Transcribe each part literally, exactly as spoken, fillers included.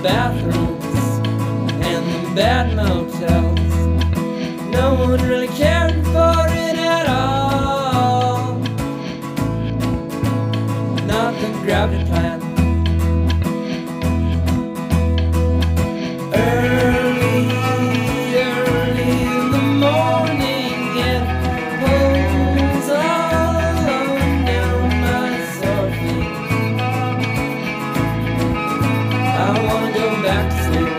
bathrooms and the bad motels. No one really cared for it at all. Not the gravity plan. Early, early in the morning, it pulls all on down my sore feet. I wanna go back to sleep.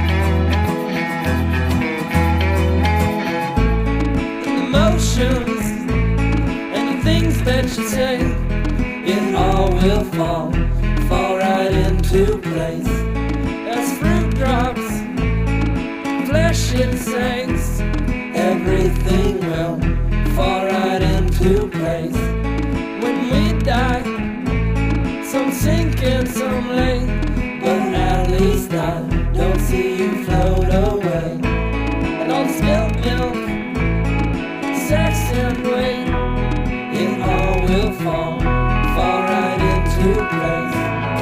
And the motions and the things that you say, it all will fall, fall right into place. As fruit drops, flesh it sinks, everything will fall right into place. When we die, some sink and some lay, but at least I don't see you float away. And all the spilled milk, sex and weight, it all will fall, fall right into place.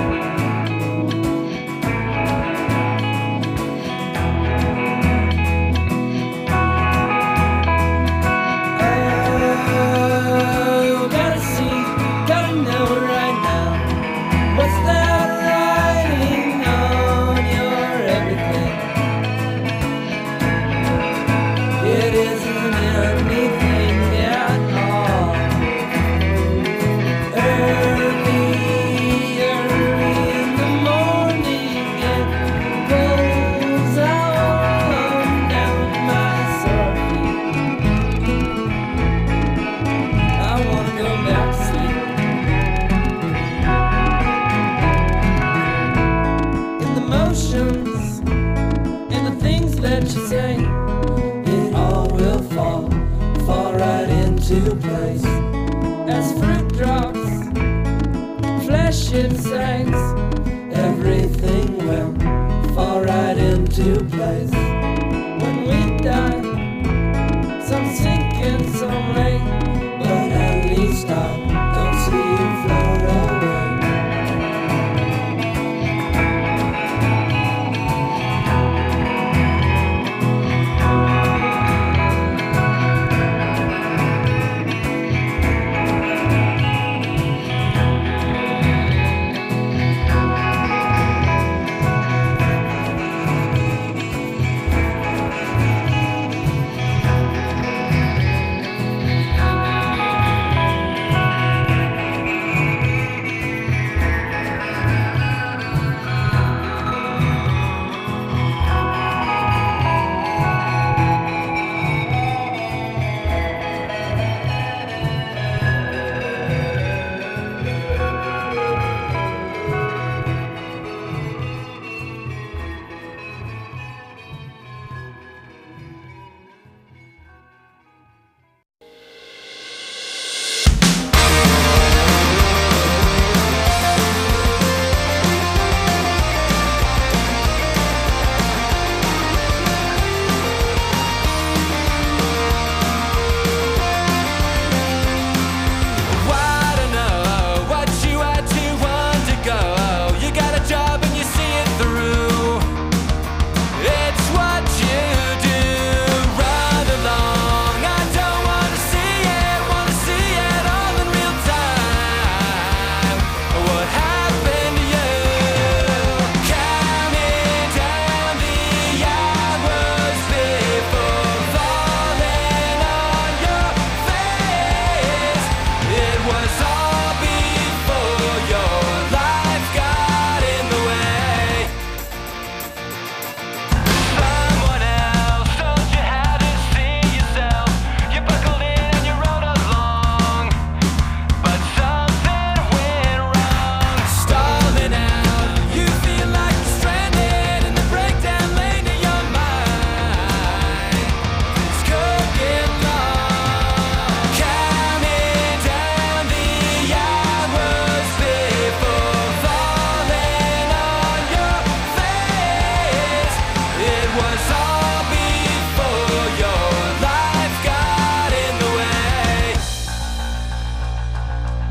Oh, gotta see, gotta know right now, what's that writing on your everything? It isn't anything at all. Early, early in the morning, it pulls all on down my sore feet. I wanna go back to sleep. In the motions and the things that you say, it all will fall, fall right into place. As fruit drops, flesh it sinks, everything will fall right into place. When we die, some sink and some lay, but at least I don't see you float away.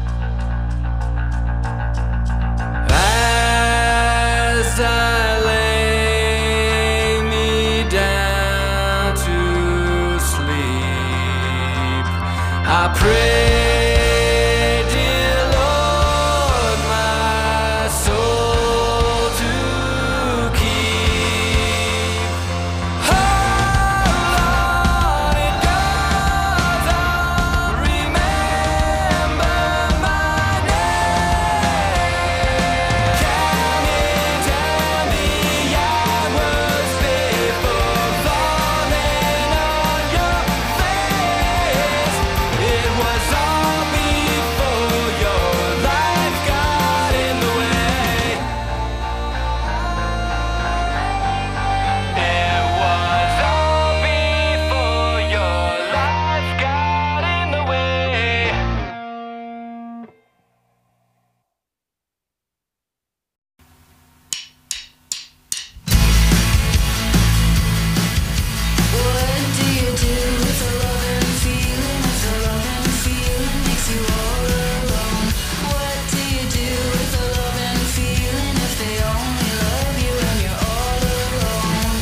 I lay pray, dear Lord, my soul to keep. Hold on, it goes on. Remember my name. Can you tell me I was before falling on your face? It was all before your life got in the way. It was all before your life got in the way. What do you do with a loving feeling? If the loving feeling makes you all alone. What do you do with a loving feeling if they only love you and you're all alone?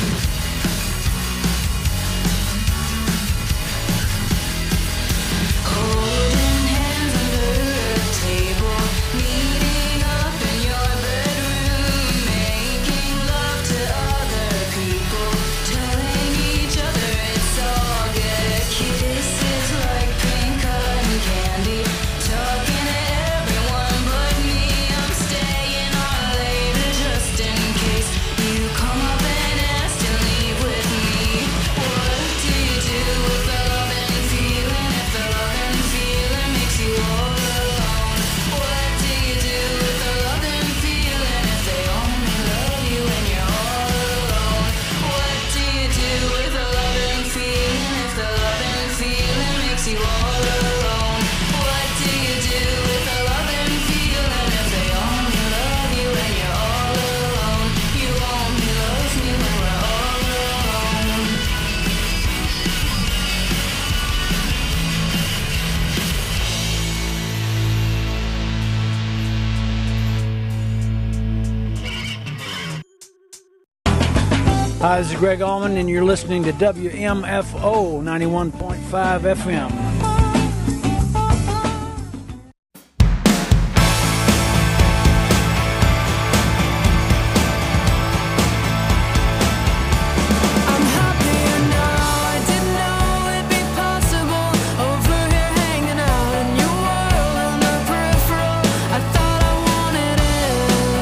Holding hands under a table, meeting up in your bedroom, making love to other people, telling each other it's all good. Kisses like pink cotton candy, talking to everyone but me. I'm staying on later just in case you come up and ask to leave with me. What do you do with the loving feeling if the loving feeling makes you all alone? What do you do with the loving feeling if they only love you when you're all alone? What do you do with the loving feeling if the loving feeling makes you all alone? What do you do with the loving feeling if they only love you when you're all alone? You only love me when we're all alone. Hi, this is Greg Allman, and you're listening to W M F O ninety-one point five F M. I'm happier now. I didn't know it'd be possible. Over here hanging out in your world on the peripheral. I thought I wanted in.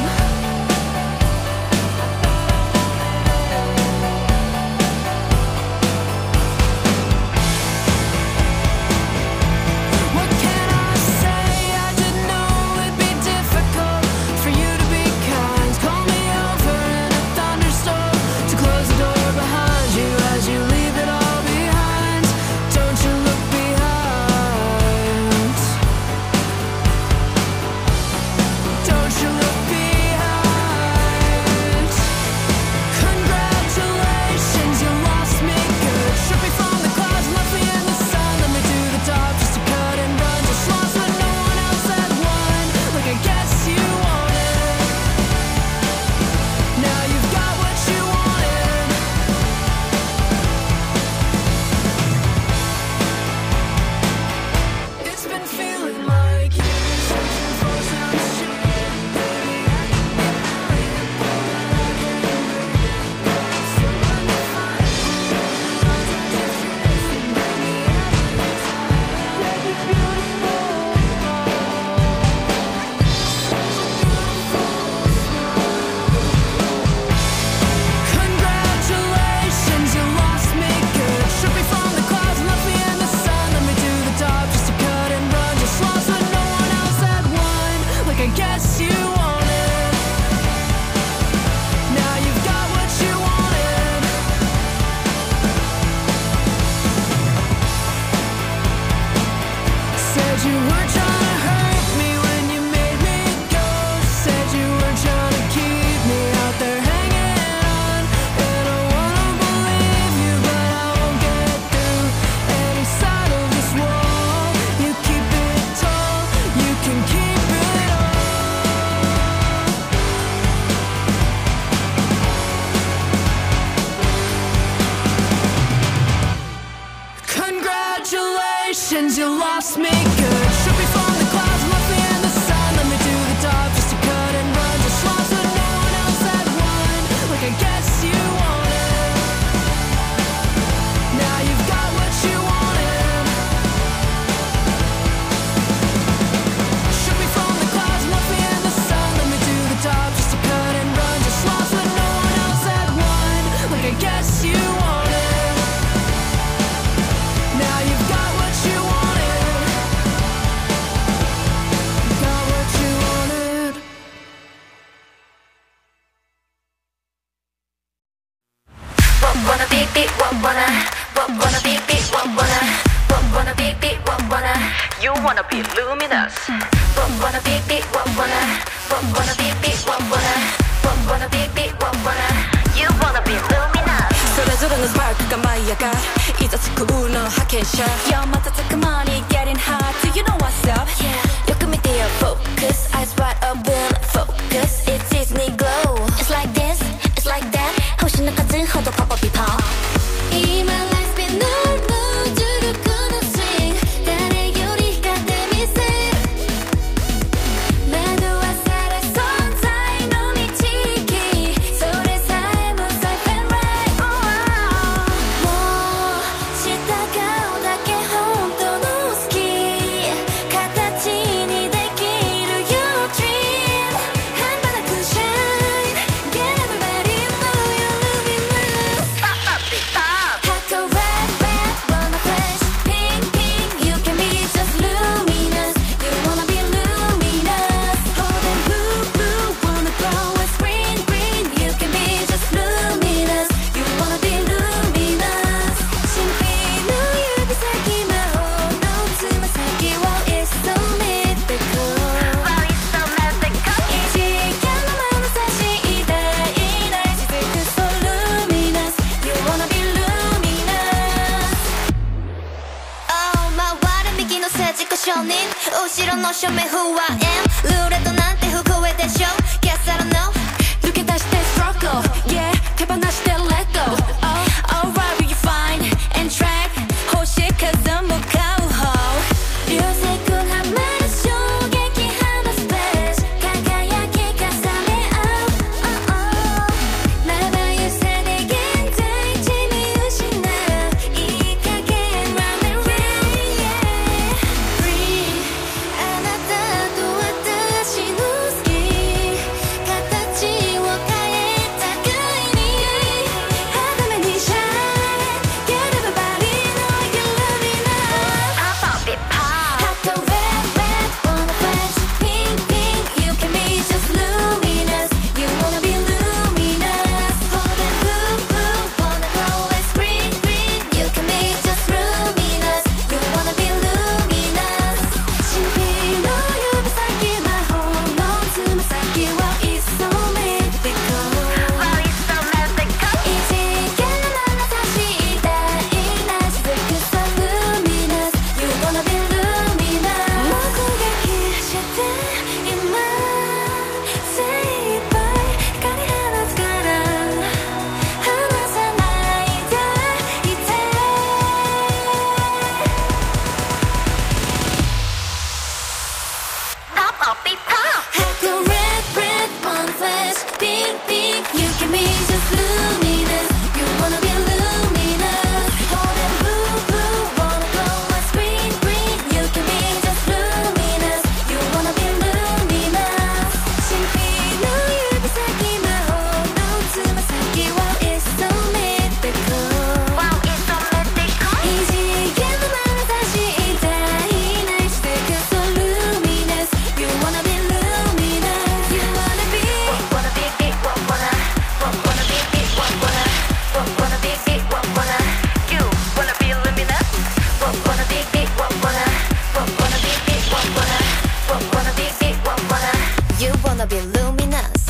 wanna be be what wanna what wanna be be what wanna what wanna be be what wanna you wanna be luminous what wanna be be what wanna what wanna be be what wanna what wanna be be what wanna you wanna be luminous それぞれのスパークが舞い上がるいざ作るの派遣者 Yo 瞬く間に getting hot do you know what's up yeah よく見てよ focus eyes wide open focus it's Disney glow it's like this it's like that 星の数ほどポポピポ今 life spin no no 重力の swing 誰より光ってみせる惑わされ存在の導きそれさえも safe and right もう従うだけ本当の好き形にできる your dream 半端なく shine get everybody know you're luminous pop pop it pop hot or red red wanna flash pink pink you can be just luminous you wanna be luminous hold and blue blue wanna glow with green green you can be just luminous you wanna be luminous 神秘の指先魔法のつま先 wow it's so mythical wow it's so mythical 異次元の眼差し偉大な雫 so luminous you wanna be luminous Oh 回る右の政治家承認後ろの正面不安ルーレットなんて不公平でしょ Guess I don't know 抜け出して struggle Yeah 手放して let go Oh alright will you find and track 星数も買う方流星群はまる衝撃波のスペース輝き重ね合う Oh oh まばゆさで現在地見失ういい加減 Run and rain yeah Free あなたと私の好き形を変えた互いに肌目に shine Get everybody know you're luminous Pop pop it pop hot or red red wanna flash pink pink you can be just luminous you wanna be luminous hold and blue blue wanna glow with green green you can be just luminous you wanna be luminous 神秘の指先魔法のつま先 wow it's so mythical wow it's so mythical 異次元の眼差し偉大な雫 so luminous you wanna be luminous 目撃して今精一杯光放つから離さないでいてPop pop it pop hot or red red one flash pink pink you can be just luminous you wanna be luminous hold and blue blue wanna glow with green green you can be just luminous you wanna be luminous 神秘の指先魔法のつま先 wow it's so mythical wow it's so mythical 異次元の眼差し偉大な雫 so luminous you wanna be luminous you wanna be what wanna be be what wanna what wanna be be what wanna what wanna be be what wanna you wanna be luminous what wanna be be what wanna what wanna be be what wanna what wanna be be what wanna you wanna be luminous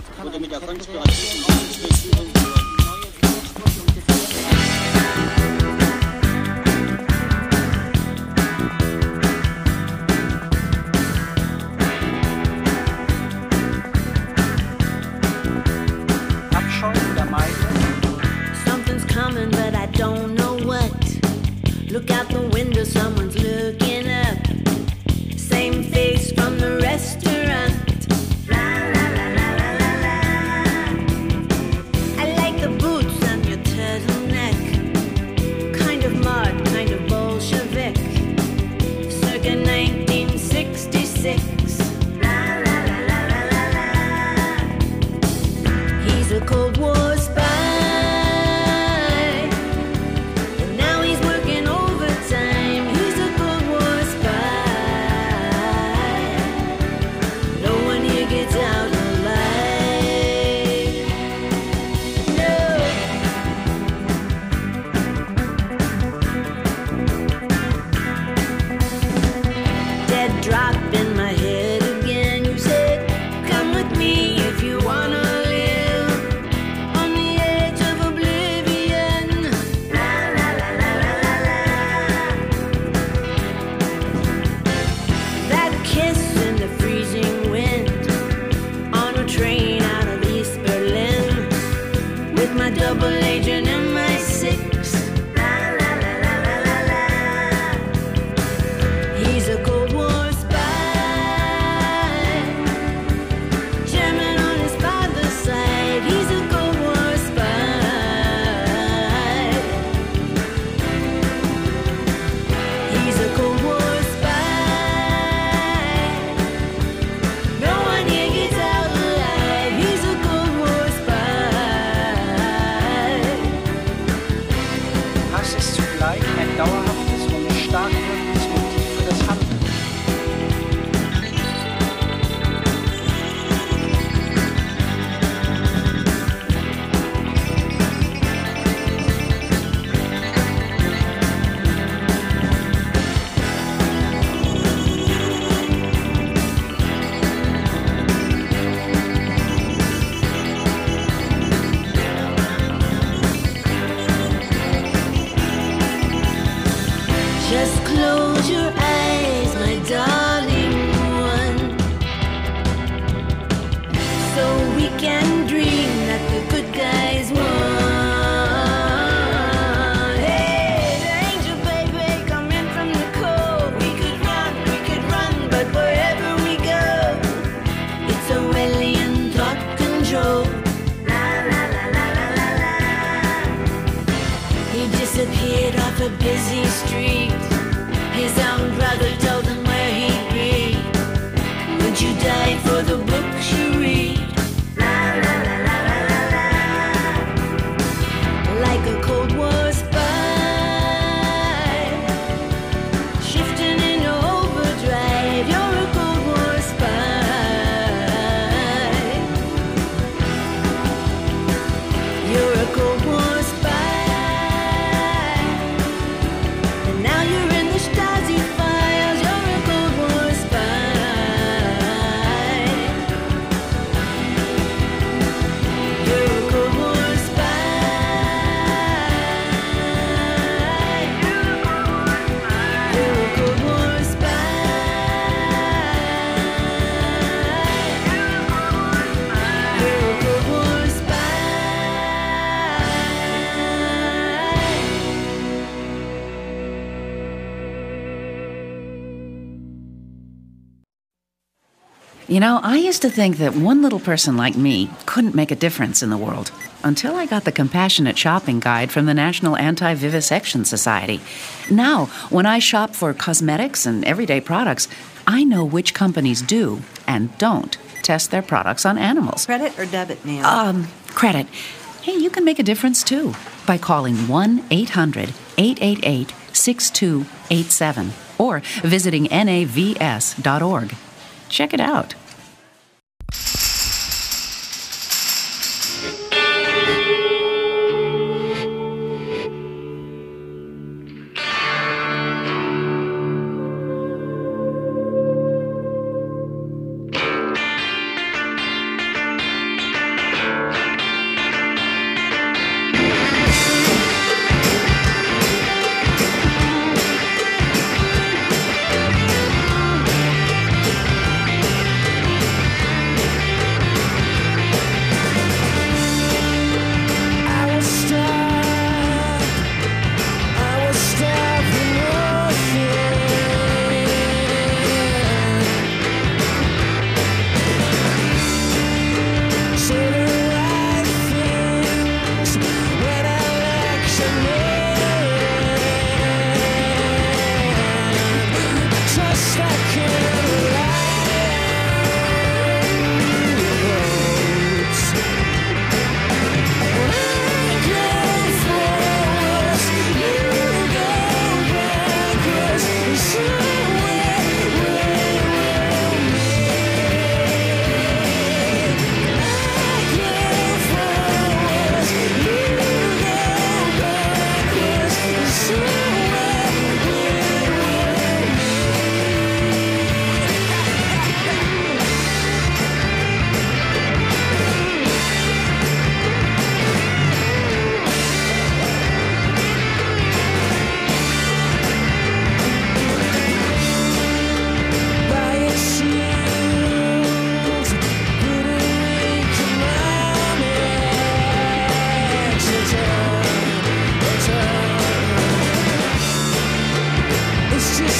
wurde mit der konspirativen Aufsichtsführung über neue Ursprünge Abscheuen der Meidung. Something's coming, but I don't know what. Look out the window, someone's looking up. Same face from the restaurant. La la la la la la la. I like the boots on your turtleneck. Kind of mod, kind of Bolshevik. Circa nineteen sixty-six. La la la la la la la. He's a Cold War spy. You know, I used to think that one little person like me couldn't make a difference in the world until I got the Compassionate Shopping Guide from the National Anti-Vivisection Society. Now, when I shop for cosmetics and everyday products, I know which companies do and don't test their products on animals. Credit or debit, Neil? Um, credit. Hey, you can make a difference, too, by calling one eight hundred eight eight eight six two eight seven or visiting N A V S dot org. Check it out.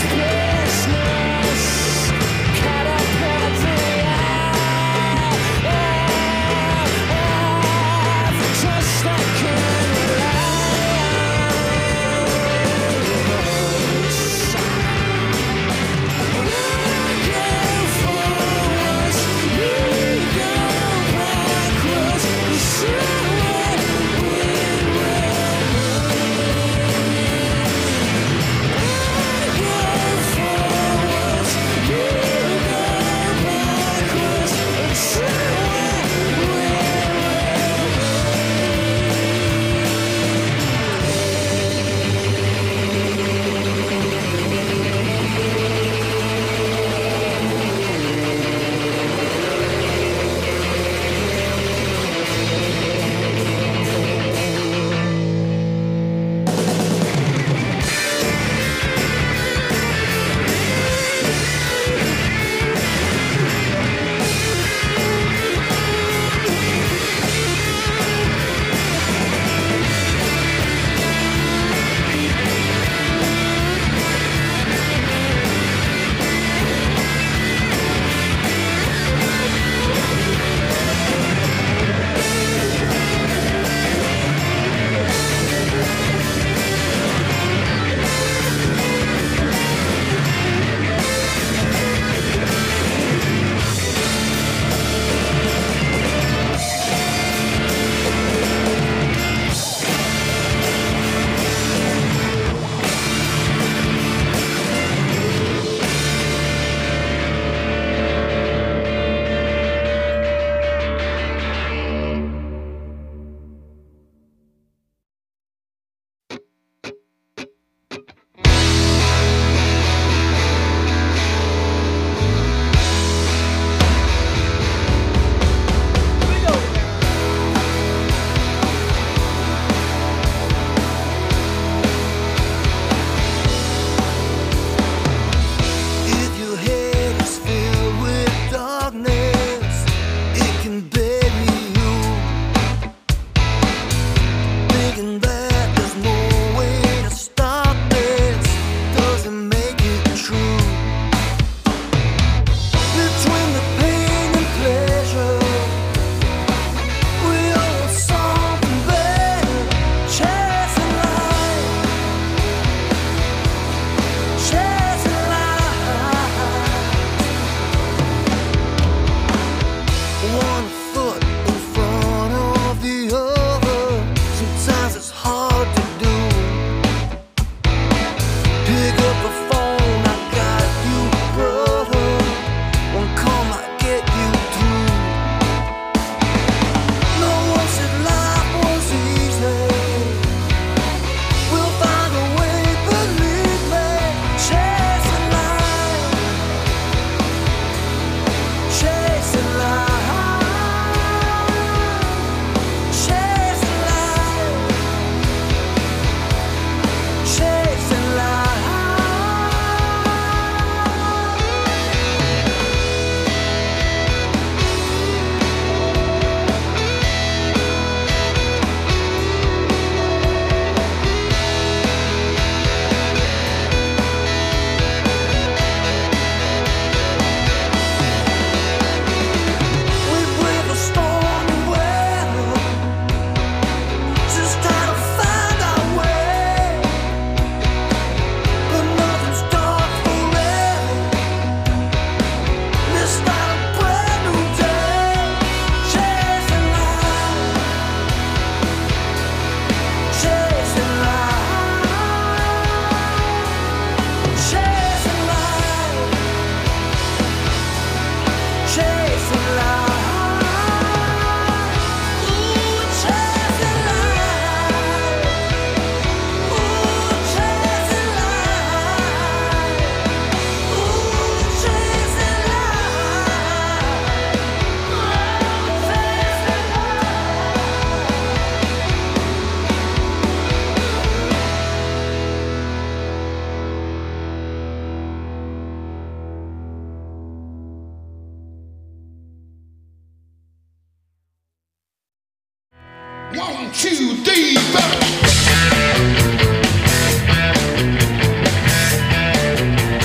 One, two, three, four.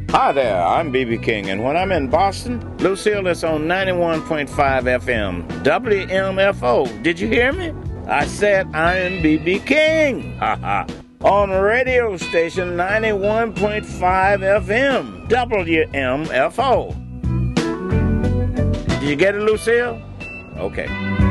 Hi there, I'm B B King, and when I'm in Boston, Lucille is on ninety-one point five F M, W M F O. Did you hear me? I said I'm B B King, haha, on radio station ninety-one point five F M, W M F O. Did you get it, Lucille? Okay.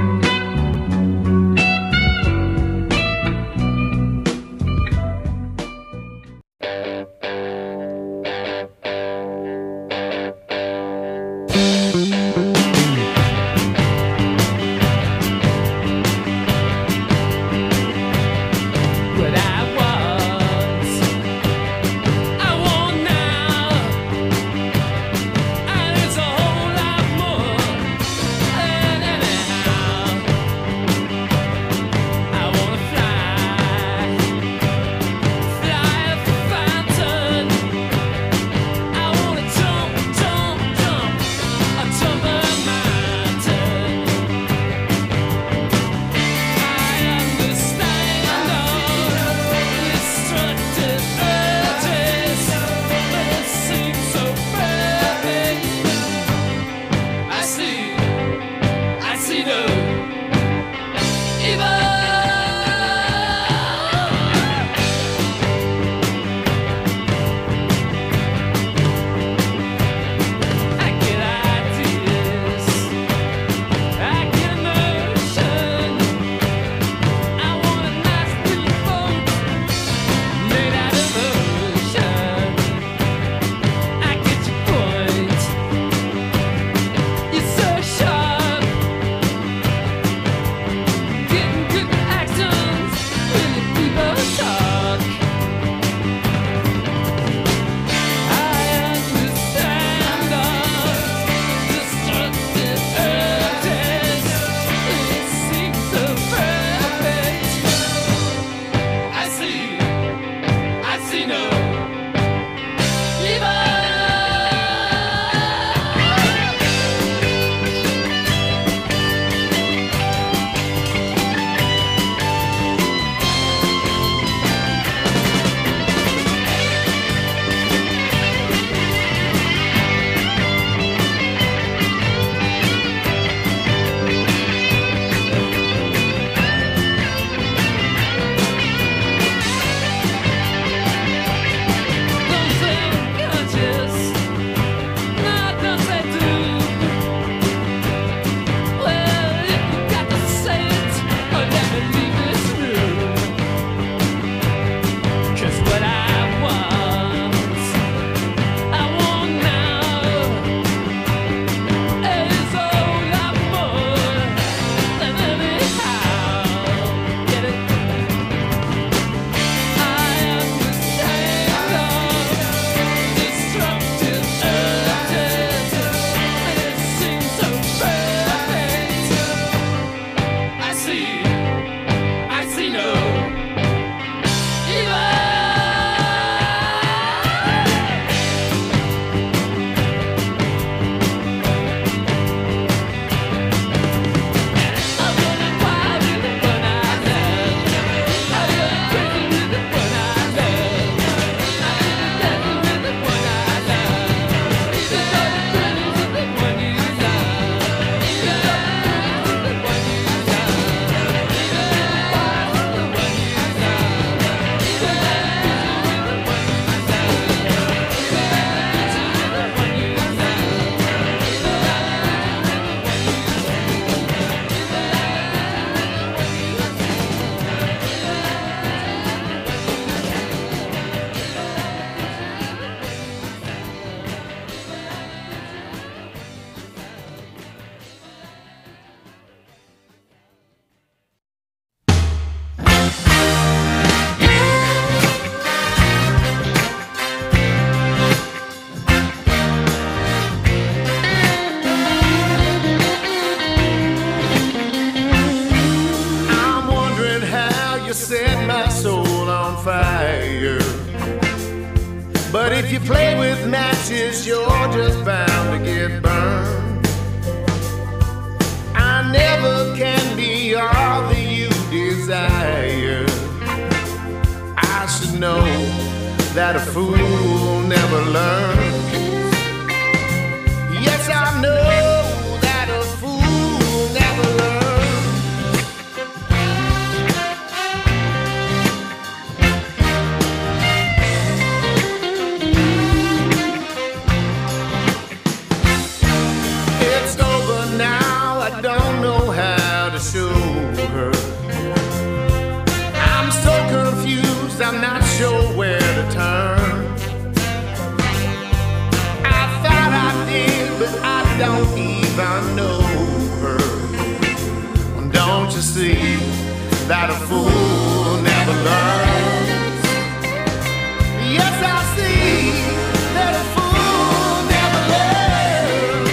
But if you play with matches, you're just bound to get burned. I never can be all that you desire. I should know that a fool never learns. see that a fool never learns. Yes, I see that a fool never learns.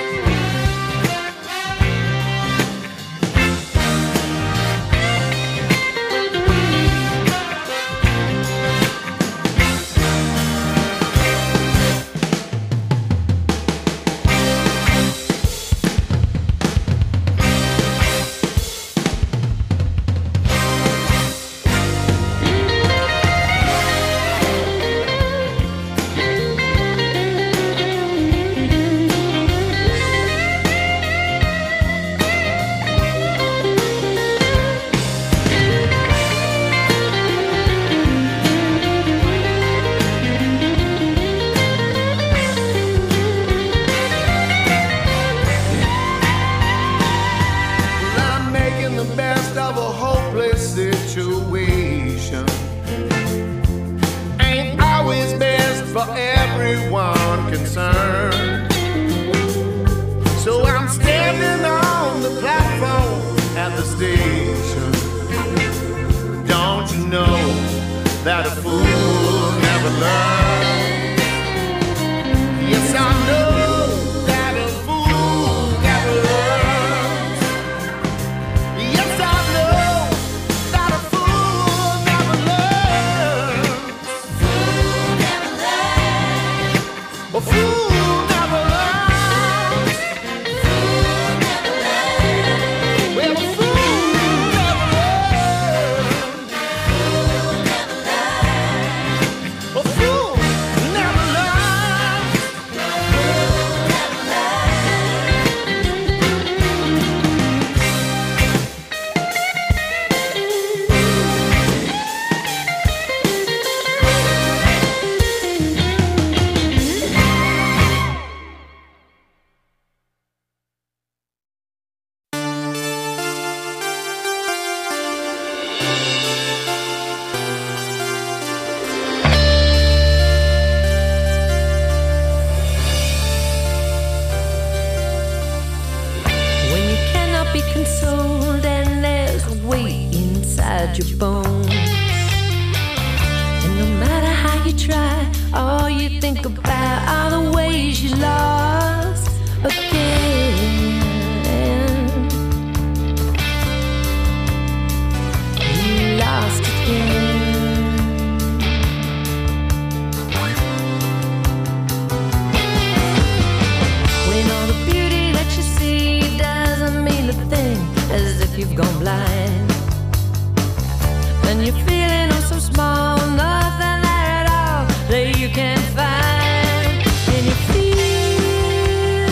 That a fool never learns. Yes, I know that a fool never learns. Yes, I know that a fool never learns. Fool never learns. A fool never learns. Fool never learns. Well, a fool never learns. A fool never learns. When you cannot be consoled and there's weight inside your bones, and no matter how you try, all you think about are the ways you lost again. You lost again. When all the beauty that you see doesn't mean a thing, as if you've gone blind, and you're feeling oh so small, nothing there at all that you can find, and you feel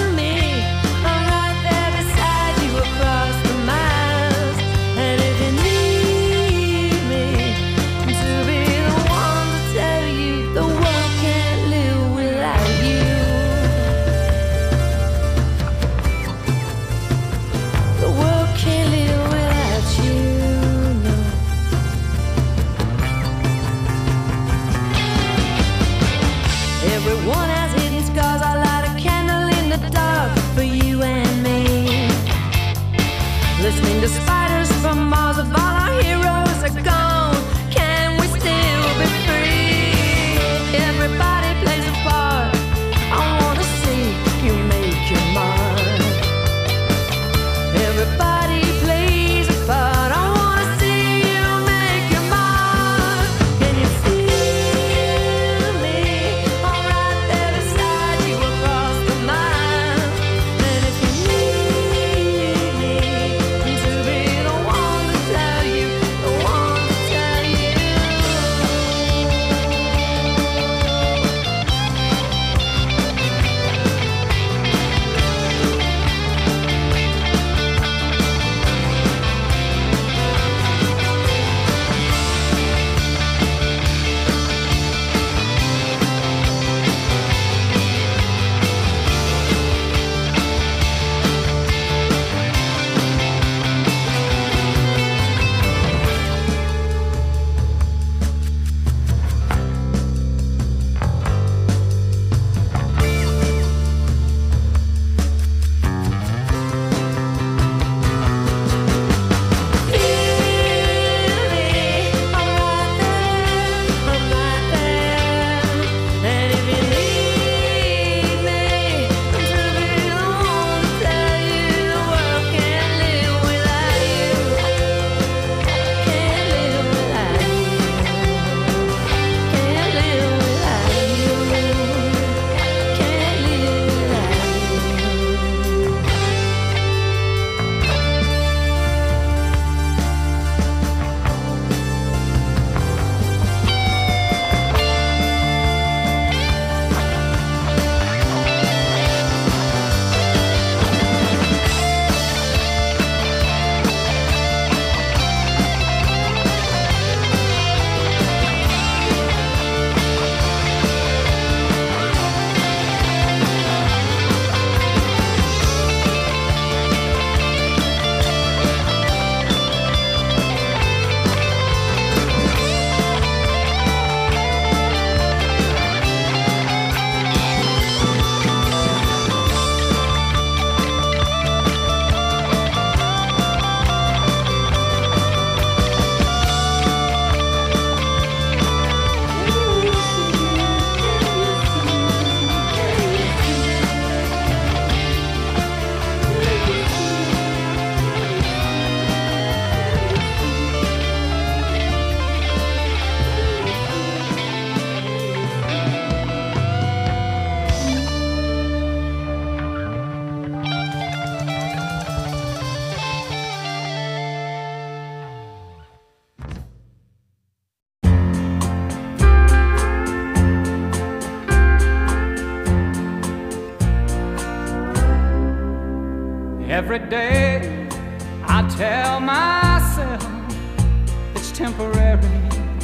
Every day I tell myself it's temporary,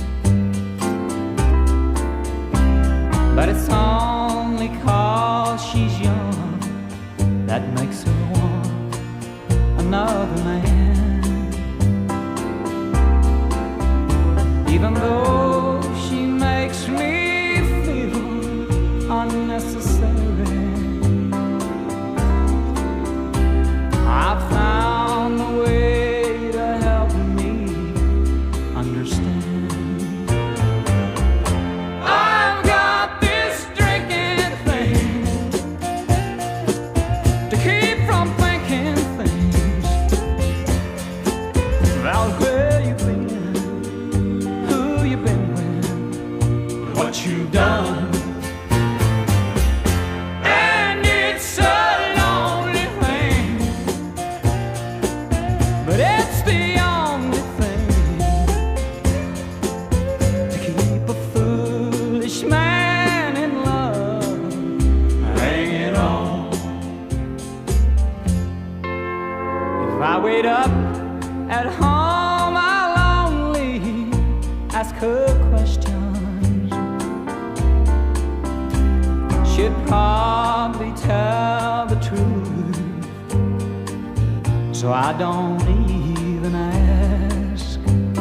but it's only 'cause she's young that makes her want another man. Even though she makes me feel unnecessary, I found the way to help me understand. I've got this drinking thing to keep from thinking things about where you've been, who you've been with, what you've done. Wait up at home, I'll only ask her questions. She'd probably tell the truth, so I don't even ask.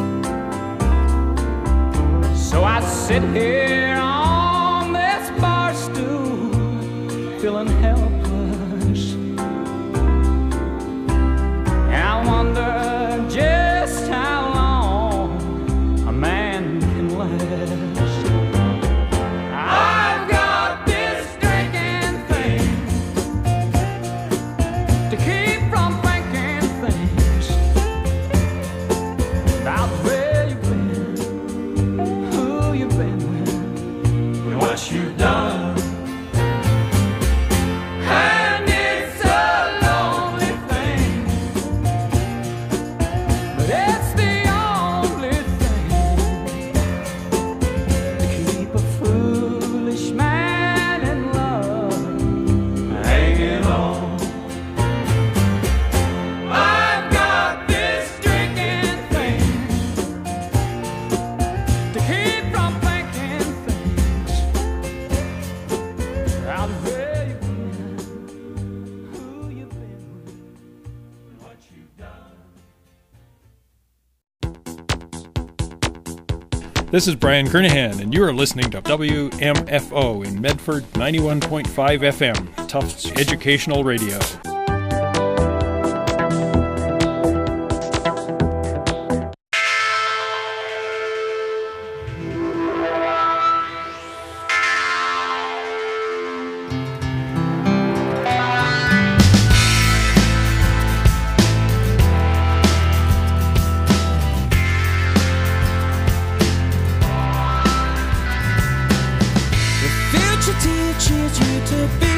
So I sit here on this bar stool, feeling helpless. I wonder just how long a man can last. I've got this drinking thing to keep from thinking things about where you've been, who you've been with, and what you've done. This is Brian Kernahan, and you are listening to W M F O in Medford, ninety-one point five F M, Tufts Educational Radio. Teaches you to be